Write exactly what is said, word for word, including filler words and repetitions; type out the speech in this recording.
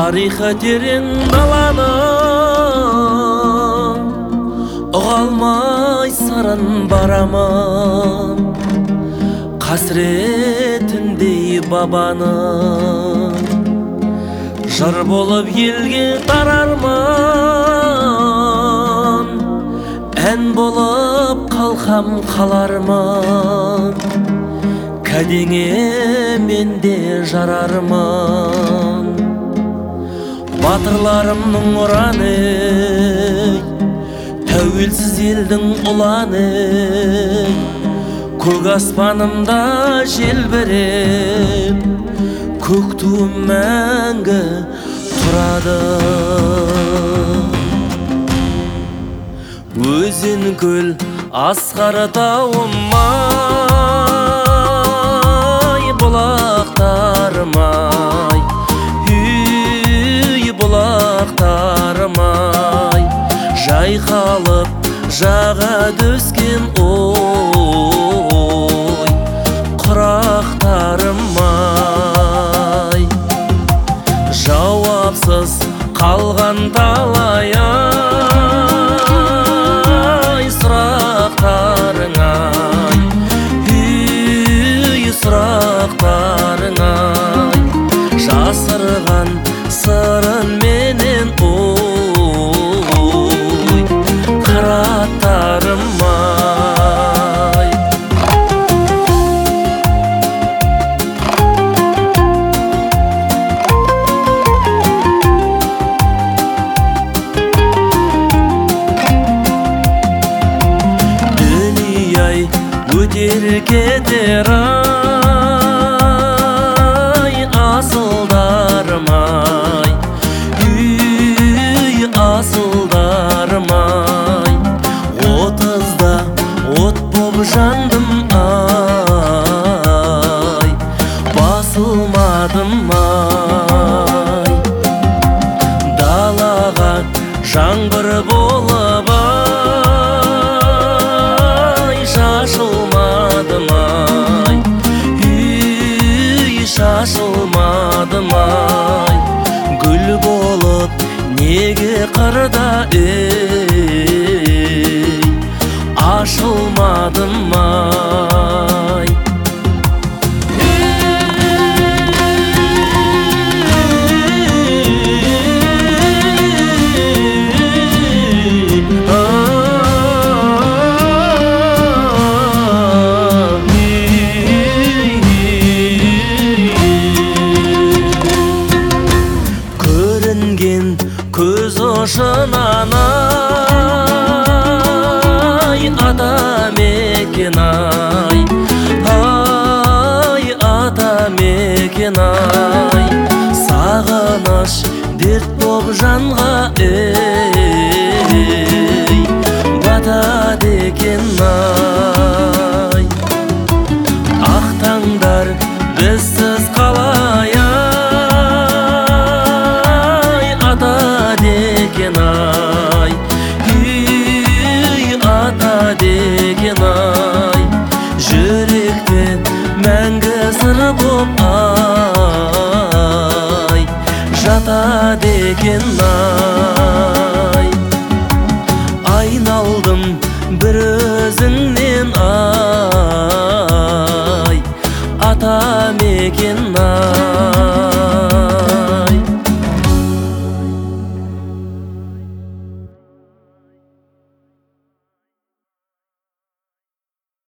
Тарихы терең даланы ұға алмай сырын барамын, қасіретіндей бабаны. Жыр болып елге тарармын, ән болып қалқам қалармын, кәдеңе менде жарармын. Батырларымның ұраны, тәуелсіз елдің ұланы, көк аспанымда желбіреп, көк туым мәңгі тұрады. Өзен көл асқар тауым-ай, бұлақтарым-ай, үй бұлақтарым-ай, жайқалып жаға төскен ой, құрақтарым-ай. Жауапсыз қалған талай-ай, сұрақтарың-ай, үй сұрақтарың-ай, жасырған сырын менен ой, қыраттарым-ай. Дүние-ай өтер кетер ай, асылдарым-ай, үй асылдарым-ай, отызда от боп жандым-ай, басылмадым-ай. Далаға жаңбыр болып-ай, шашылмадым-ай, үй шашылмадым-ай, гүл болып неге қырда ей, ашылмадым-ай. Көрінген көз ұшынан ай, атамекен-ай, ай, атамекен-ай, сағыныш дерт боп жанға ей, батады екен-ай. Ақ таңдар бізсіз қалай ай, үй атады екен-ай, жүректен мәңгі сыр боп ай, жатады екен-ай. Айналдым бір өзіңнен ай, атамекен